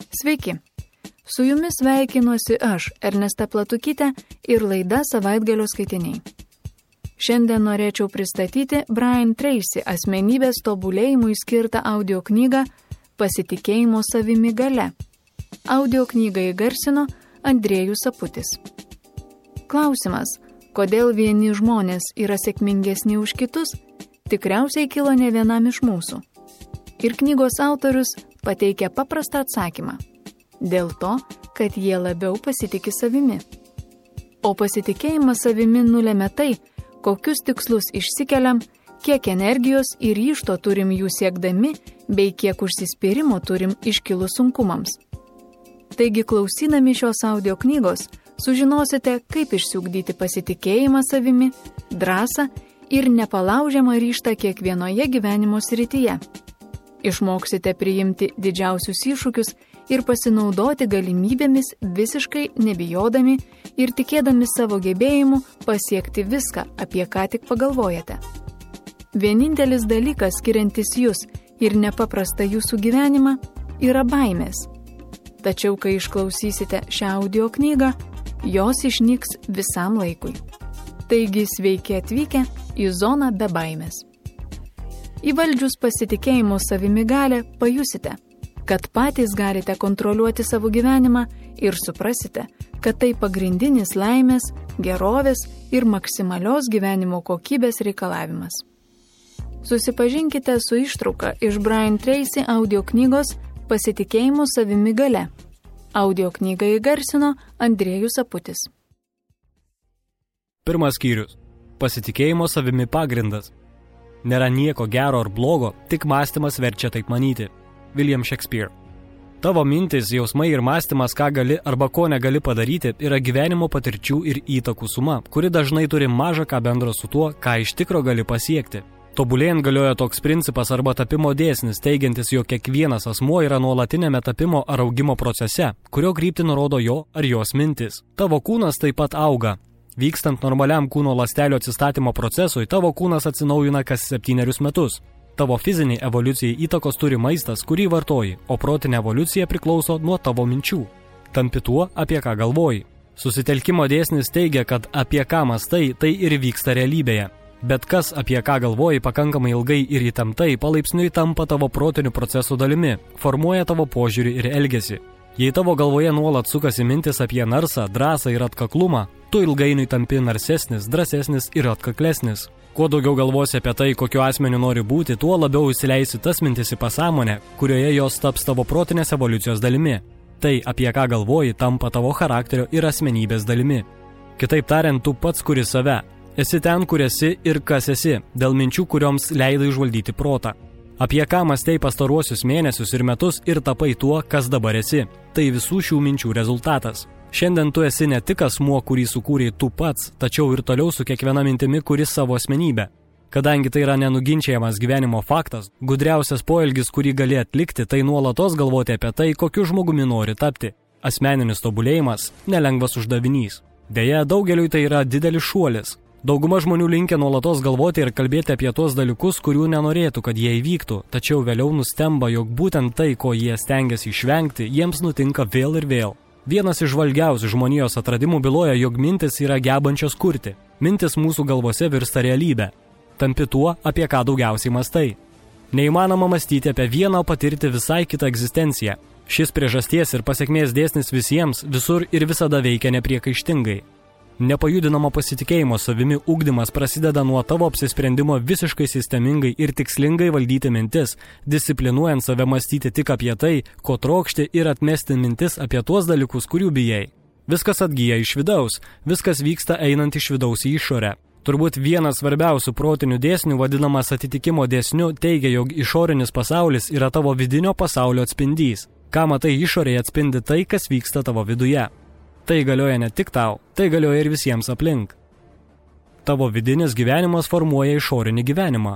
Sveiki! Su jumis sveikinuosi aš, Ernesta Platukytė ir laida Savaitgalio skaitiniai. Šiandien norėčiau pristatyti Brian Tracy asmenybės tobulėjimui skirtą audio knygą Pasitikėjimo savimi galia. Audio knygą įgarsino Andrėjus Aputis. Klausimas, kodėl vieni žmonės yra sėkmingesni už kitus, tikriausiai kilo ne vienam iš mūsų. Ir knygos autorius pateikia paprastą atsakymą. Dėl to, kad jie labiau pasitiki savimi. O pasitikėjimas savimi nulemia tai, kokius tikslus išsikeliam, kiek energijos ir ryžto turim jų siekdami, bei kiek užsispyrimo turim iškilus sunkumams. Taigi, klausydami šios audio knygos, sužinosite, kaip išsiugdyti pasitikėjimą savimi, drąsą ir nepalaužiamą ryžtą kiekvienoje gyvenimo srityje. Išmoksite priimti didžiausius iššūkius ir pasinaudoti galimybėmis visiškai nebijodami ir tikėdami savo gebėjimu pasiekti viską, apie ką tik pagalvojate. Vienintelis dalykas skiriantis jūs ir nepaprastą jūsų gyvenimą yra baimės. Tačiau, kai išklausysite šią audio knygą, jos išnyks visam laikui. Taigi sveiki atvykę į zoną be baimės. Įvaldžius pasitikėjimo savimi galią pajusite, kad patys galite kontroliuoti savo gyvenimą ir suprasite, kad tai pagrindinis laimės, gerovės ir maksimalios gyvenimo kokybės reikalavimas. Susipažinkite su ištrauka iš Brian Tracy audio knygos Pasitikėjimo savimi galia. Audio knygą įgarsino Andrėjus Aputis. Pirmas skyrius. Pasitikėjimo savimi pagrindas. Nėra nieko gero ar blogo, tik mąstymas verčia taip manyti. William Shakespeare. Tavo mintis, jausmai ir mąstymas, ką gali arba ko negali padaryti, yra gyvenimo patirčių ir įtakų suma, kuri dažnai turi maža ką bendro su tuo, ką iš tikro gali pasiekti. Tobulėjant galioja toks principas arba tapimo dėsnis, teigiantis, jog kiekvienas asmuo yra nuolatinėme tapimo ar augimo procese, kurio kryptį nurodo jo ar jos mintis. Tavo kūnas taip pat auga. Vykstant normaliam kūno ląstelių atsistatymo procesui, tavo kūnas atsinaujina kas 7 metus. Tavo fiziniai evoliucijai įtakos turi maistas, kurį vartoji, o protinė evoliucija priklauso nuo tavo minčių. Tampi tuo, apie ką galvoji. Susitelkimo dėsnis teigia, kad apie ką mąstai, tai ir vyksta realybėje. Bet kas, apie ką galvoji pakankamai ilgai ir įtemptai, palaipsniui tampa tavo protinių procesų dalimi, formuoja tavo požiūrį ir elgesį. Jei tavo galvoje nuolat sukasi mintis apie narsą, drąsą ir atkaklumą, tu ilgainiui tampi narsesnis, drąsesnis ir atkaklesnis. Kuo daugiau galvosi apie tai, kokiu asmeniu nori būti, tuo labiau įsileisi tas mintis į pasąmonę, kurioje jos taps tavo protinės evoliucijos dalimi. Tai, apie ką galvoji, tampa tavo charakterio ir asmenybės dalimi. Kitaip tariant, tu pats kuri save. Esi ten, kur esi ir kas esi, dėl minčių, kurioms leidai užvaldyti protą. Apie ką mąstei pastaruosius mėnesius ir metus ir tapai tuo, kas dabar esi. Tai visų šių minčių rezultatas. Šiandien tu esi ne tik asmuo, kurį sukūrei tu pats, tačiau ir toliau su kiekviena mintimi kuri savo asmenybę. Kadangi tai yra nenuginčiamas gyvenimo faktas, gudriausias poelgis, kurį gali atlikti, tai nuolatos galvoti apie tai, kokiu žmogumi nori tapti. Asmeninis tobulėjimas – nelengvas uždavinys. Deja, daugeliui tai yra didelis šuolis. Dauguma žmonių linkę nuolatos galvoti ir kalbėti apie tuos dalykus, kurių nenorėtų, kad jie įvyktų, tačiau vėliau nustemba, jog būtent tai, ko jie stengiasi išvengti, jiems nutinka vėl ir vėl. Vienas iš žvalgiausių žmonijos atradimų byloja, jog mintis yra gebančios kurti. Mintis mūsų galvose virsta realybę. Tampi tuo, apie ką daugiausiai mąstai. Neįmanoma mąstyti apie vieną, patirti visai kitą egzistenciją. Šis priežasties ir pasekmės dėsnis visiems, visur ir visada veikia nepriekaištingai. Nepajudinamo pasitikėjimo savimi ugdymas prasideda nuo tavo apsisprendimo visiškai sistemingai ir tikslingai valdyti mintis, disciplinuojant save mąstyti tik apie tai, ko trokšti ir atmesti mintis apie tuos dalykus, kurių bijai. Viskas atgyja iš vidaus, viskas vyksta einant iš vidaus į išorę. Turbūt vienas svarbiausių protinių dėsnių, vadinamas atitikimo dėsniu, teigia, jog išorinis pasaulis yra tavo vidinio pasaulio atspindys. Ką matai išorėje atspindi tai, kas vyksta tavo viduje. Tai galioja ne tik tau, tai galioja ir visiems aplink. Tavo vidinis gyvenimas formuoja išorinį gyvenimą.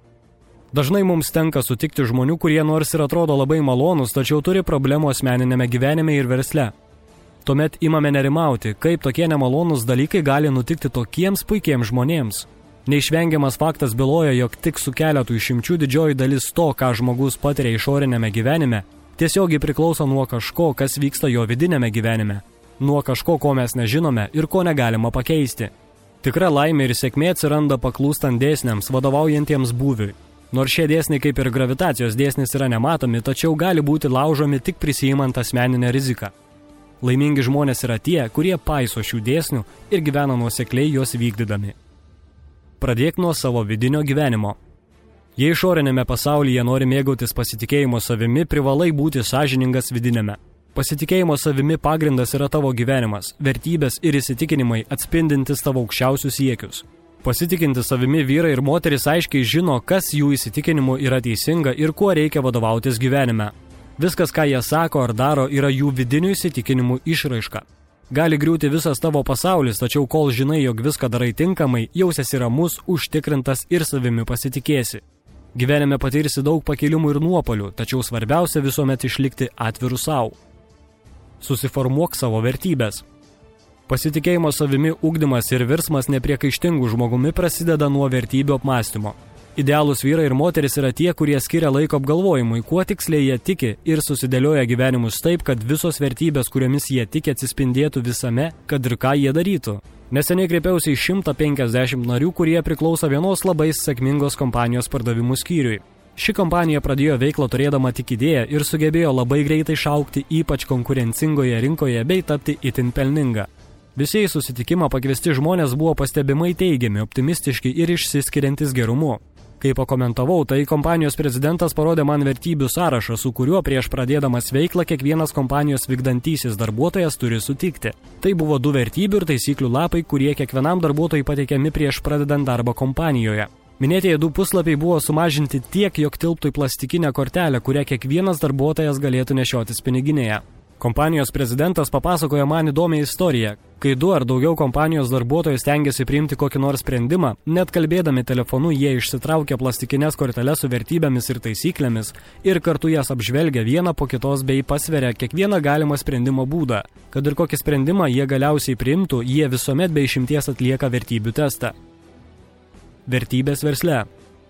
Dažnai mums tenka sutikti žmonių, kurie nors ir atrodo labai malonus, tačiau turi problemų asmeninėme gyvenime ir versle. Tuomet imame nerimauti, kaip tokie nemalonus dalykai gali nutikti tokiems puikiems žmonėms. Neišvengiamas faktas byloja, jog tik su keletu išimčių didžioji dalis to, ką žmogus patiria išorinėme gyvenime, tiesiogiai priklauso nuo kažko, kas vyksta jo vidinėme gyvenime, nuo kažko, ko mes nežinome ir ko negalima pakeisti. Tikra laimė ir sėkmė atsiranda paklūstant dėsniams, vadovaujantiems būviui. Nors šie dėsniai kaip ir gravitacijos dėsnis yra nematomi, tačiau gali būti laužomi tik prisijimant asmeninę riziką. Laimingi žmonės yra tie, kurie paiso šių dėsnių ir gyvena nuosekliai juos vykdydami. Pradėk nuo savo vidinio gyvenimo. Jei išorinėme pasaulyje nori mėgautis pasitikėjimo savimi, privalai būti sąžiningas vidinėme. Pasitikėjimo savimi pagrindas yra tavo gyvenimas, vertybės ir įsitikinimai atspindintis tavo aukščiausius siekius. Pasitikinti savimi vyrai ir moteris aiškiai žino, kas jų įsitikinimu yra teisinga ir kuo reikia vadovautis gyvenime. Viskas, ką jie sako ar daro, yra jų vidinių įsitikinimų išraiška. Gali griūti visas tavo pasaulis, tačiau kol žinai, jog viską darai tinkamai, jausiesi ramus, užtikrintas ir savimi pasitikėsi. Gyvenime patirsi daug pakilimų ir nuopuolių, tačiau svarbiausia visuomet išlikti atviru savo. Susiformuok savo vertybės. Pasitikėjimo savimi ugdymas ir virsmas nepriekaištingų žmogumi prasideda nuo vertybių apmąstymo. Idealūs vyrai ir moteris yra tie, kurie skiria laiko apgalvojimui, kuo tiksliai jie tiki ir susidėlioja gyvenimus taip, kad visos vertybės, kuriomis jie tiki, atsispindėtų visame, kad ir ką jie darytų. Neseniai kreipiausi į 150 narių, kurie priklauso vienos labai sėkmingos kompanijos pardavimų skyriui. Ši kompanija pradėjo veiklą turėdama tik idėją ir sugebėjo labai greitai išaugti ypač konkurencingoje rinkoje bei tapti itin pelninga. Visi į susitikimą pakviesti žmonės buvo pastebimai teigiami, optimistiški ir išsiskiriantis gerumu. Kai pakomentavau, tai kompanijos prezidentas parodė man vertybių sąrašą, su kuriuo prieš pradėdamas veiklą kiekvienas kompanijos vykdantysis darbuotojas turi sutikti. Tai buvo 2 vertybių ir taisyklių lapai, kurie kiekvienam darbuotojui pateikiami prieš pradedant darbą kompanijoje. Minėtieji 2 puslapiai buvo sumažinti tiek, jog tilptų į plastikinę kortelę, kurią kiekvienas darbuotojas galėtų nešiotis piniginėje. Kompanijos prezidentas papasakojo man įdomią istoriją. Kai 2 ar daugiau kompanijos darbuotojai stengiasi priimti kokį nors sprendimą, net kalbėdami telefonu jie išsitraukia plastikinės korteles su vertybėmis ir taisyklėmis ir kartu jas apžvelgia vieną po kitos bei pasveria kiekvieną galimą sprendimo būdą. Kad ir kokį sprendimą jie galiausiai priimtų, jie visuomet be išimties atlieka vertybių testą. Vertybės versle.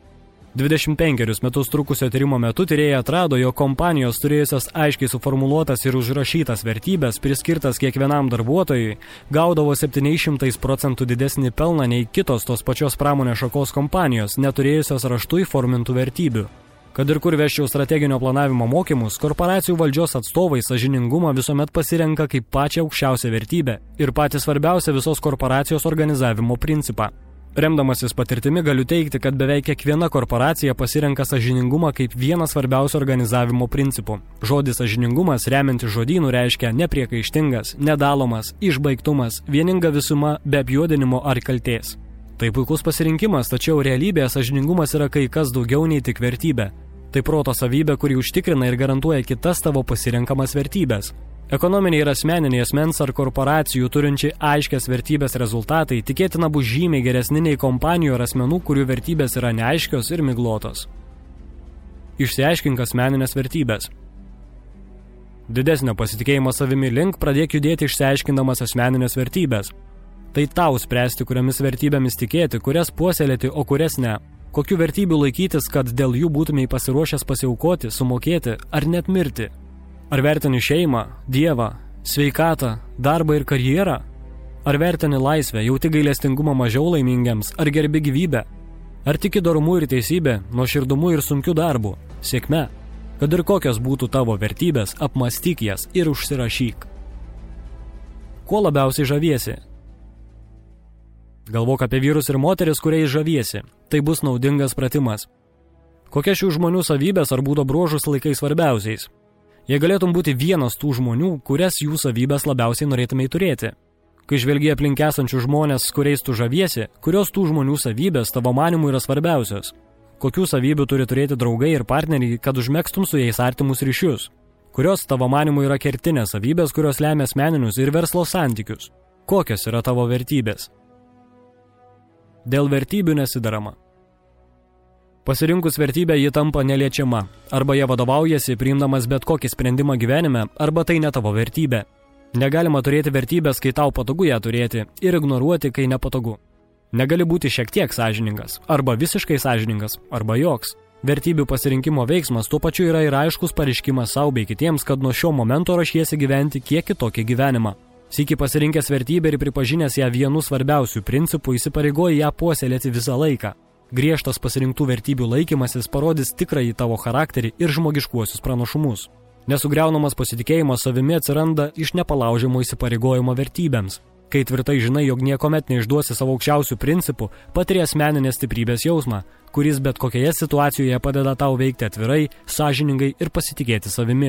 25 metus trukusio tyrimo metu tyrėjai atrado, jog kompanijos turėjusios aiškiai suformuluotas ir užrašytas vertybės, priskirtas kiekvienam darbuotojui, gaudavo 700% didesnį pelną nei kitos tos pačios pramonės šakos kompanijos, neturėjusios raštu įformintų vertybių. Kad ir kur vesčiau strateginio planavimo mokymus, korporacijų valdžios atstovai sąžiningumą visuomet pasirenka kaip pačią aukščiausią vertybę ir patį svarbiausią visos korporacijos organizavimo principą. Remdamasis patirtimi galiu teigti, kad beveik kiekviena korporacija pasirenka sąžiningumą kaip vieną svarbiausių organizavimo principų. Žodis sąžiningumas remiantis žodynų reiškia nepriekaištingas, nedalomas, išbaigtumas, vieninga visuma be apjuodinimo ar kaltės. Tai puikus pasirinkimas, tačiau realybėje sąžiningumas yra kai kas daugiau nei tik vertybė. Tai proto savybė, kuri užtikrina ir garantuoja kitas tavo pasirenkamas vertybės. Ekonominiai ir asmeniniai asmens ar korporacijų turinčiai aiškias vertybės rezultatai tikėtina bus žymiai geresni nei kompanijų ar asmenų, kurių vertybės yra neaiškios ir miglotos. Išsiaiškink asmeninės vertybės. Didesnio pasitikėjimo savimi link pradėk judėti išsiaiškindamas asmeninės vertybės. Tai tau spręsti, kuriamis vertybėmis tikėti, kurias puoselėti, o kurias ne. Kokių vertybių laikytis, kad dėl jų būtumei pasiruošęs pasiaukoti, sumokėti ar net mirti. Ar vertini šeimą, Dievą, sveikatą, darbą ir karjerą? Ar vertini laisvę, jauti gailestingumą mažiau laimingiams, ar gerbi gyvybę? Ar tiki dorumu ir teisybė, nuoširdumu ir sunkiu darbu, sėkme? Kad ir kokios būtų tavo vertybės, apmąstyk jas ir užsirašyk. Kuo labiausiai žaviesi? Galvok apie vyrus ir moteris, kuriais žaviesi. Tai bus naudingas pratimas. Kokia šių žmonių savybės ar būdo bruožus laikai svarbiausiais? Jei galėtum būti vienas tų žmonių, kurias jų savybės labiausiai norėtumei turėti. Kai žvelgi aplink esančių žmonės, kuriais tu žaviesi, kurios tų žmonių savybės tavo manimu yra svarbiausios? Kokių savybių turi turėti draugai ir partneriai, kad užmegztum su jais artimus ryšius? Kurios tavo manimu yra kertinės savybės, kurios lemia asmeninius ir verslo santykius? Kokios yra tavo vertybės? Dėl vertybių nesidarama. Pasirinkus vertybę ji tampa neliečiama, arba jie vadovaujasi priimdamas bet kokį sprendimą gyvenime, arba tai ne tavo vertybė. Negalima turėti vertybės, kai tau patogu ją turėti, ir ignoruoti, kai nepatogu. Negali būti šiek tiek sąžiningas, arba visiškai sąžiningas, arba joks. Vertybių pasirinkimo veiksmas tuo pačiu yra ir aiškus pareiškimas sau bei kitiems, kad nuo šio momento ruošiesi gyventi kiek kitokį gyvenimą. Sykį pasirinkęs vertybę ir pripažinęs ją vienu svarbiausių principų, įsipareigoji ją puoselėti visą laiką. Griežtas pasirinktų vertybių laikymasis parodys tikrąjį tavo charakterį ir žmogiškuosius pranašumus. Nesugriaunamas pasitikėjimas savimi atsiranda iš nepalaužiamo įsipareigojimo vertybėms. Kai tvirtai žinai, jog niekuomet neišduosi savo aukščiausių principų, patiri asmeninės stiprybės jausmą, kuris bet kokioje situacijoje padeda tau veikti atvirai, sąžiningai ir pasitikėti savimi.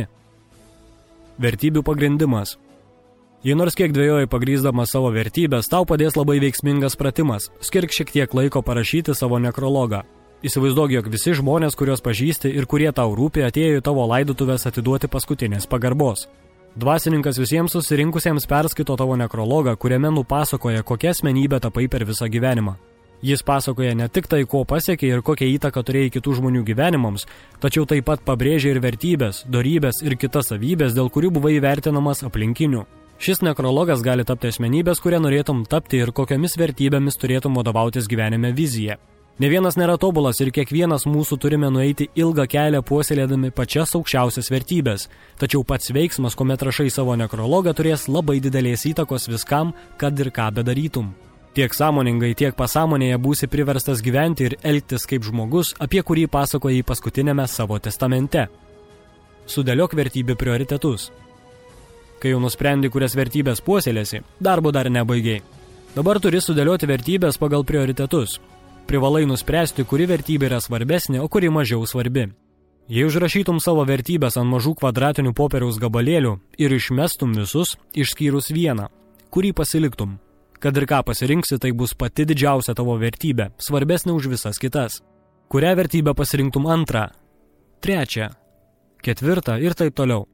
Vertybių pagrindimas. Jei nors kiek dvejoji pagrįsdamas savo vertybės, tau padės labai veiksmingas pratimas. Skirk šiek tiek laiko parašyti savo nekrologą. Įsivaizduok, jog visi žmonės, kuriuos pažįsti ir kurie tau rūpi, atėjo į tavo laidotuvės atiduoti paskutinės pagarbos. Dvasininkas visiems susirinkusiems perskaito tavo nekrologą, kuriame nupasakoja, kokia asmenybė tapai per visą gyvenimą. Jis pasakoja ne tik tai, ko pasiekė ir kokią įtaką turėjai kitų žmonių gyvenimams, tačiau taip pat pabrėžia ir vertybės, dorybės ir kitas savybės, dėl kurių buvai vertinamas aplinkinių. Šis nekrologas gali tapti asmenybės, kurie norėtum tapti ir kokiomis vertybėmis turėtum vadovautis gyvenime vizija. Ne vienas nėra tobulas ir kiekvienas mūsų turime nueiti ilgą kelią puoselėdami pačias aukščiausias vertybės, tačiau pats veiksmas, kuomet rašai savo nekrologą, turės labai didelės įtakos viskam, kad ir ką bedarytum. Tiek sąmoningai, tiek pasąmonėje būsi priverstas gyventi ir elgtis kaip žmogus, apie kurį pasakojai paskutinėme savo testamente. Sudėliok vertybių prioritetus. Kai jau nusprendi, kurias vertybės puoselėsi, darbo dar nebaigiai. Dabar turi sudėlioti vertybės pagal prioritetus. Privalai nuspręsti, kuri vertybė yra svarbesnė, o kuri mažiau svarbi. Jei užrašytum savo vertybės ant mažų kvadratinių popieriaus gabalėlių ir išmestum visus, išskyrus vieną, kurį pasiliktum. Kad ir ką pasirinksi, tai bus pati didžiausia tavo vertybė, svarbesnė už visas kitas. Kurią vertybę pasirinktum antrą, trečią, ketvirtą ir taip toliau.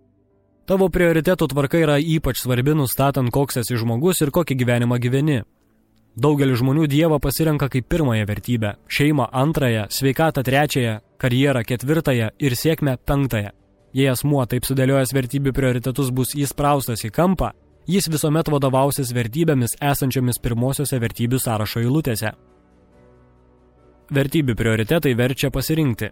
Tavo prioritetų tvarka yra ypač svarbi, nustatant, koks esi žmogus ir kokį gyvenimą gyveni. Daugelis žmonių Dievą pasirenka kaip pirmąją vertybę, šeimą antrąją, sveikatą trečiąją, karjerą ketvirtąją ir sėkmę penktąją. Jei asmuo taip sudėliojęs vertybių prioritetus bus įspraustas į kampą, jis visuomet vadovausis vertybėmis esančiomis pirmosiose vertybių sąrašo eilutėse. Vertybių prioritetai verčia pasirinkti.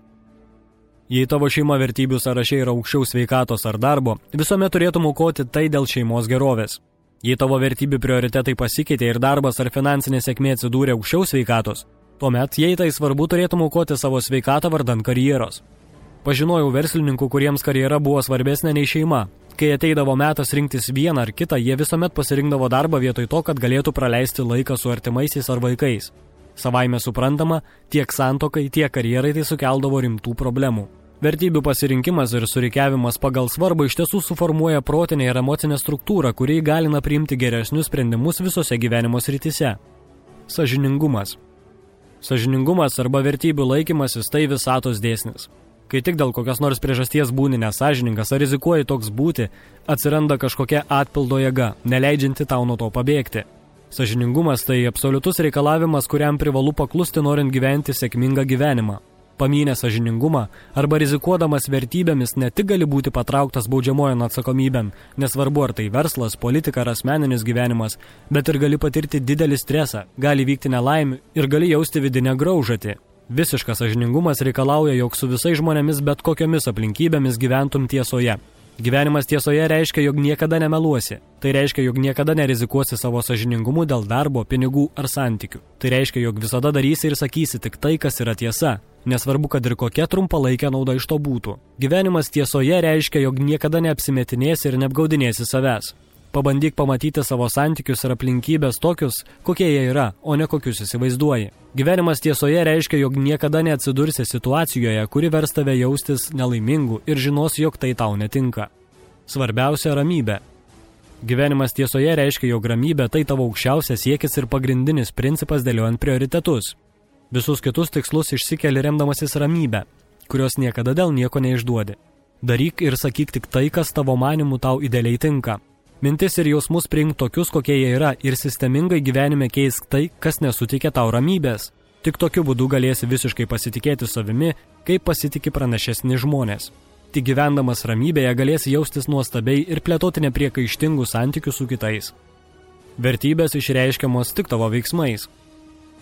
Jei tavo šeima vertybių sąraše yra aukščiau sveikatos ar darbo, visuomet turėtum aukoti tai dėl šeimos gerovės. Jei tavo vertybių prioritetai pasikeitė ir darbas ar finansinė sėkmė atsidūrė aukščiau sveikatos, tuomet, jei tai svarbu, turėtum aukoti savo sveikatą vardan karjeros. Pažinojau verslininkų, kuriems karjera buvo svarbesnė nei šeima. Kai ateidavo metas rinktis vieną ar kitą, jie visuomet pasirinkdavo darbą vietoj to, kad galėtų praleisti laiką su artimaisiais ar vaikais. Savaime suprantama, tiek santuokai, tiek karjerai tai sukeldavo rimtų problemų. Vertybių pasirinkimas ir surikiavimas pagal svarbą iš tiesų suformuoja protinę ir emocinę struktūrą, kuri įgalina priimti geresnius sprendimus visose gyvenimo srityse. Sąžiningumas. Sąžiningumas arba vertybių laikymasis tai visatos dėsnis. Kai tik dėl kokios nors priežasties būni nesąžiningas ar rizikuoji toks būti, atsiranda kažkokia atpildo jėga, neleidžianti tau nuo to pabėgti. Sąžiningumas tai absoliutus reikalavimas, kuriam privalu paklusti norint gyventi sėkmingą gyvenimą. Pamynęs sąžiningumą arba rizikuodamas vertybėmis ne tik gali būti patrauktas baudžiamojon atsakomybėn, nesvarbu ar tai verslas, politika ar asmeninis gyvenimas, bet ir gali patirti didelį stresą, gali vykti nelaimių ir gali jausti vidinę graužatį. Visiškas sąžiningumas reikalauja, jog su visais žmonėmis bet kokiomis aplinkybėmis gyventum tiesoje. Gyvenimas tiesoje reiškia, jog niekada nemeluosi. Tai reiškia, jog niekada nerizikuosi savo sąžiningumu dėl darbo, pinigų ar santykių. Tai reiškia, jog visada darysi ir sakysi tik tai, kas yra tiesa. Nesvarbu, kad ir kokia trumpalaikė nauda iš to būtų. Gyvenimas tiesoje reiškia, jog niekada neapsimetinėsi ir neapgaudinėsi savęs. Pabandyk pamatyti savo santykius ir aplinkybės tokius, kokie jie yra, o ne kokius įsivaizduoji. Gyvenimas tiesoje reiškia, jog niekada neatsidursi situacijoje, kuri vers tave jaustis nelaimingu ir žinos, jog tai tau netinka. Svarbiausia – ramybė. Gyvenimas tiesoje reiškia, jog ramybė tai tavo aukščiausias siekis ir pagrindinis principas dėliojant prioritetus. Visus kitus tikslus išsikeli remdamasis ramybę, kurios niekada dėl nieko neišduodi. Daryk ir sakyk tik tai, kas tavo manimu tau idealiai tinka. Mintis ir jausmus priimk tokius, kokie jie yra, ir sistemingai gyvenime keisk tai, kas nesuteikia tau ramybės. Tik tokiu būdu galėsi visiškai pasitikėti savimi, kaip pasitiki pranašesni žmonės. Tik gyvendamas ramybėje galėsi jaustis nuostabiai ir plėtoti nepriekaištingų santykių su kitais. Vertybės išreiškiamos tik tavo veiksmais.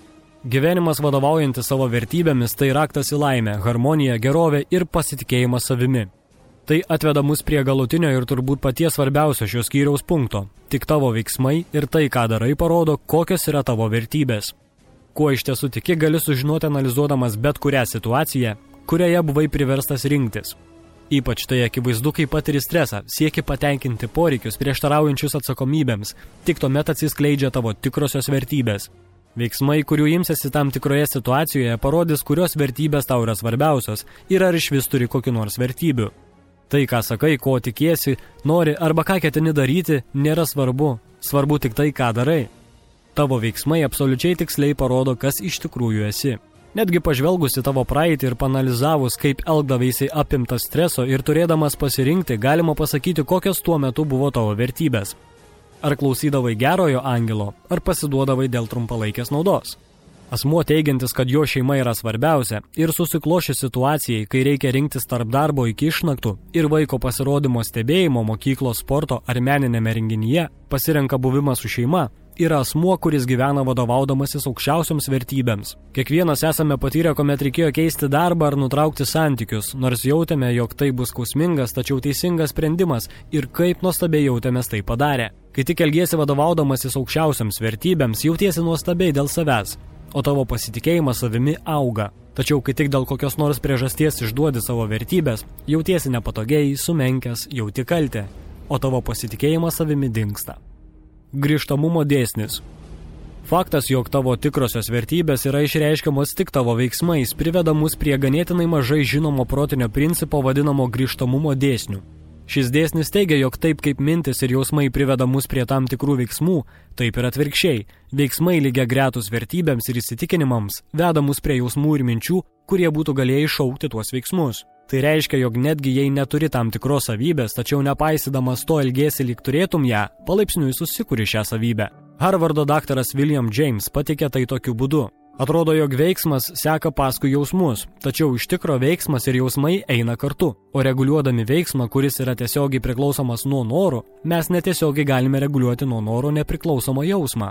Gyvenimas vadovaujantis savo vertybėmis tai raktas į laimę, harmoniją, gerovę ir pasitikėjimą savimi. Tai atveda mus prie galutinio ir turbūt paties svarbiausio šios skyriaus punkto. Tik tavo veiksmai ir tai, ką darai, parodo, kokios yra tavo vertybės. Kuo iš tiesų tiki, gali sužinoti analizuodamas bet kurią situaciją, kurioje buvai priverstas rinktis. Ypač tai akivaizdu, kai patiri stresą, sieki patenkinti poreikius prieštaraujančius atsakomybėms, tik tuomet atsiskleidžia tavo tikrosios vertybės. Veiksmai, kurių imsiesi tam tikroje situacijoje, parodys, kurios vertybės tau yra svarbiausios ir ar iš vis turi kokių nors vertybių. Tai, ką sakai, ko tikiesi, nori arba ką ketini daryti, nėra svarbu. Svarbu tik tai, ką darai. Tavo veiksmai absoliučiai tiksliai parodo, kas iš tikrųjų esi. Netgi pažvelgusi tavo praeitį ir panalizavus, kaip elgdavaisi apimtas streso ir turėdamas pasirinkti, galima pasakyti, kokios tuo metu buvo tavo vertybės. Ar klausydavai gerojo angelo, ar pasiduodavai dėl trumpalaikės naudos. Asmuo teigiantis, kad jo šeima yra svarbiausia ir susikloši situacijai, kai reikia rinktis tarp darbo iki išnaktų ir vaiko pasirodymo stebėjimo mokyklos, sporto ar meninėme renginyje, pasirenka buvimą su šeima, yra asmuo, kuris gyvena vadovaudamasis aukščiausioms vertybėms. Kiekvienas esame patyrę, kuomet reikėjo keisti darbą ar nutraukti santykius, nors jautėme, jog tai bus skausmingas, tačiau teisingas sprendimas ir kaip nuostabiai jautėmės tai padarę. Kai tik elgiesi vadovaudamasis aukščiausioms vertybėms, jautiesi nuostabiai dėl savęs, o tavo pasitikėjimas savimi auga. Tačiau kai tik dėl kokios nors priežasties išduodi savo vertybės, jautiesi nepatogiai, sumenkęs, jauti kaltę, o tavo pasitikėjimas savimi dingsta. Grįžtamumo dėsnis. Faktas, jog tavo tikrosios vertybės yra išreiškiamos tik tavo veiksmais, priveda mus prie ganėtinai mažai žinomo protinio principo vadinamo grįžtamumo dėsniu. Šis dėsnis teigia, jog taip kaip mintis ir jausmai priveda mus prie tam tikrų veiksmų, taip ir atvirkščiai. Veiksmai lygia gretus vertybėms ir įsitikinimams veda mus prie jausmų ir minčių, kurie būtų galėję iššaukti tuos veiksmus. Tai reiškia, jog netgi jei neturi tam tikros savybės, tačiau nepaisydamas to elgiesi lyg turėtum ją, palaipsniui susikuri šią savybę. Harvardo daktaras William James pateikė tai tokiu būdu. Atrodo, jog veiksmas seka paskui jausmus, tačiau iš tikro veiksmas ir jausmai eina kartu, o reguliuodami veiksmą, kuris yra tiesiogiai priklausomas nuo norų, mes netiesiogiai galime reguliuoti nuo noro nepriklausomą jausmą.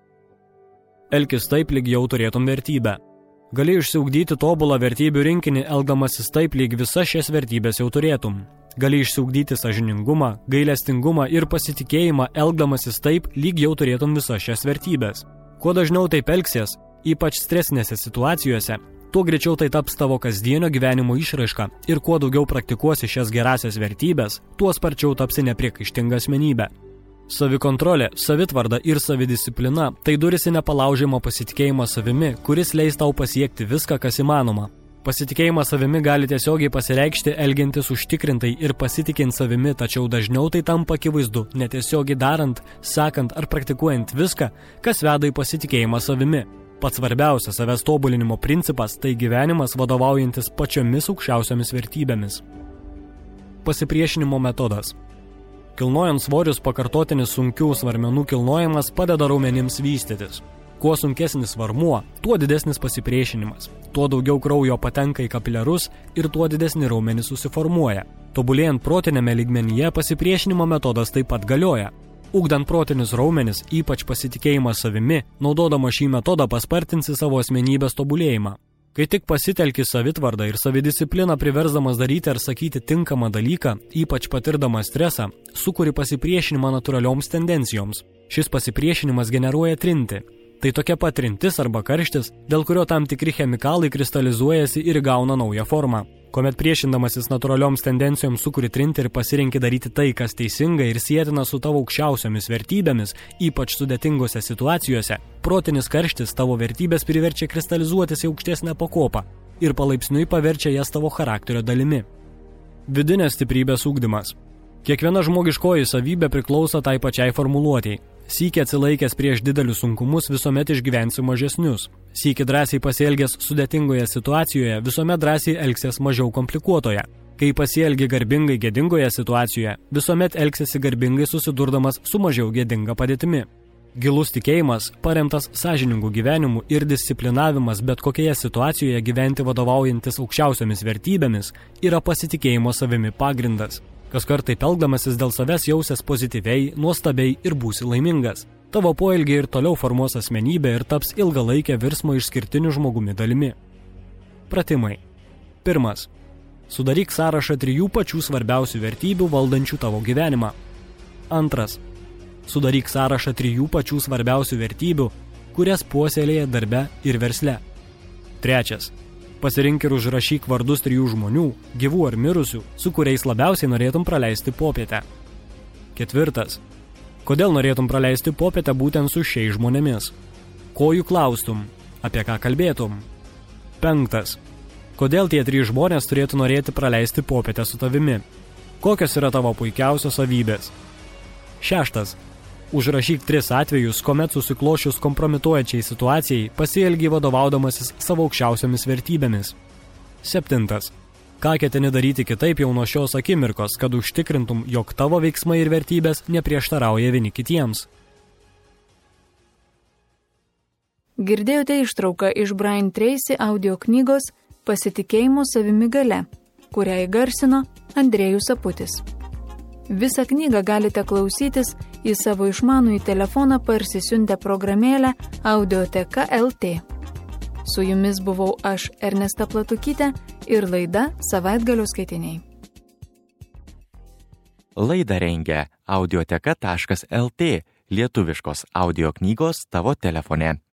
Elkis taip, lyg jau turėtum vertybę. Gali išsiugdyti tobulą vertybių rinkinį, elgdamasis taip, lyg visas šias vertybės jau turėtum. Gali išsiugdyti sąžiningumą, gailestingumą ir pasitikėjimą, elgdamasis taip, lyg jau turėtum visas šias vertybės. Kuo dažniau taip elgsies, ypač stresinėse situacijose, tuo greičiau tai taps tavo kasdienio gyvenimo išraiška ir kuo daugiau praktikuosi šias gerasias vertybės, tuo sparčiau tapsi nepriekaištinga asmenybė. Savikontrolė, savitvarda ir savidisciplina – tai durys į nepalaužiamą pasitikėjimą savimi, kuris leis tau pasiekti viską, kas įmanoma. Pasitikėjimas savimi gali tiesiogiai pasireikšti elgiantis užtikrintai ir pasitikint savimi, tačiau dažniau tai tampa akivaizdu, netiesiogiai darant, sakant ar praktikuojant viską, kas veda į pasitikėjimą savimi. Pats svarbiausias savęs tobulinimo principas – tai gyvenimas vadovaujantis pačiomis aukščiausiomis vertybėmis. Pasipriešinimo metodas. Kilnojant svorius pakartotinis sunkių svarmenų kilnojimas padeda raumenims vystytis. Kuo sunkesnis svarmuo, tuo didesnis pasipriešinimas. Tuo daugiau kraujo patenka į kapiliarus ir tuo didesni raumenys susiformuoja. Tobulėjant protinėme lygmenyje pasipriešinimo metodas taip pat galioja. Ugdant protinius raumenis, ypač pasitikėjimą savimi, naudodama šį metodą paspartinsi savo asmenybės tobulėjimą. Kai tik pasitelki savitvardą ir savidiscipliną priversdamas daryti ar sakyti tinkamą dalyką, ypač patirdamas stresą, sukuri pasipriešinimą natūralioms tendencijoms. Šis pasipriešinimas generuoja trintį. Tai tokia pat trintis arba karštis, dėl kurio tam tikri chemikalai kristalizuojasi ir gauna naują formą. Kuomet priešindamasis natūralioms tendencijoms sukuri trintį ir pasirenki daryti tai, kas teisinga ir sietina su tavo aukščiausiomis vertybėmis, ypač sudėtingose situacijose, protinis karštis tavo vertybės priverčia kristalizuotis į aukštesnę pakopą ir palaipsniui paverčia jas tavo charakterio dalimi. Vidinės stiprybės ugdymas. Kiekviena žmogiškoji savybė priklauso tai pačiai formuluotei. Sykį atsilaikęs prieš didelius sunkumus visuomet išgyvensi mažesnius. Sykį drąsiai pasielgęs sudėtingoje situacijoje visuomet drąsiai elgsies mažiau komplikuotoje. Kai pasielgi garbingai gėdingoje situacijoje, visuomet elgsiesi garbingai susidurdamas su mažiau gėdinga padėtimi. Gilus tikėjimas, paremtas sąžiningų gyvenimu ir disciplinavimas bet kokioje situacijoje gyventi vadovaujantis aukščiausiomis vertybėmis yra pasitikėjimo savimi pagrindas. Kaskart taip elgdamasis dėl savęs jausies pozityviai, nuostabiai ir būsi laimingas. Tavo poelgiai ir toliau formuos asmenybę ir taps ilgalaikę virsmo išskirtiniu žmogumi dalimi. Pratimai. 1. Sudaryk sąrašą 3 pačių svarbiausių vertybių valdančių tavo gyvenimą. 2. Sudaryk sąrašą 3 pačių svarbiausių vertybių, kurias puoselėja darbe ir versle. 3. Pasirink ir užrašyk vardus 3 žmonių, gyvų ar mirusių, su kuriais labiausiai norėtum praleisti popietę. 4. Kodėl norėtum praleisti popietę būtent su šiais žmonėmis? Ko jų klaustum? Apie ką kalbėtum? 5. Kodėl tie 3 žmonės turėtų norėti praleisti popietę su tavimi? Kokios yra tavo puikiausios savybės? 6. Užrašyk 3 atvejus, kuomet susiklošius kompromituojančiai situacijai pasielgiai vadovaudamasis savo aukščiausiomis vertybėmis. 7. Ką ketini daryti kitaip jau nuo šios akimirkos, kad užtikrintum, jog tavo veiksmai ir vertybės neprieštarauja vieni kitiems? Girdėjote ištrauką iš Brian Tracy audio knygos Pasitikėjimo savimi galia, kurią įgarsino Andrėjus Aputis. Visą knygą galite klausytis į savo išmanųjį telefoną parsisiuntę programėlę Audioteka LT. Su jumis buvau aš, Ernesta Platukytė, ir laida Savaitgalio skaitiniai. Laidą rengia audioteka.lt, lietuviškos audio knygos tavo telefone.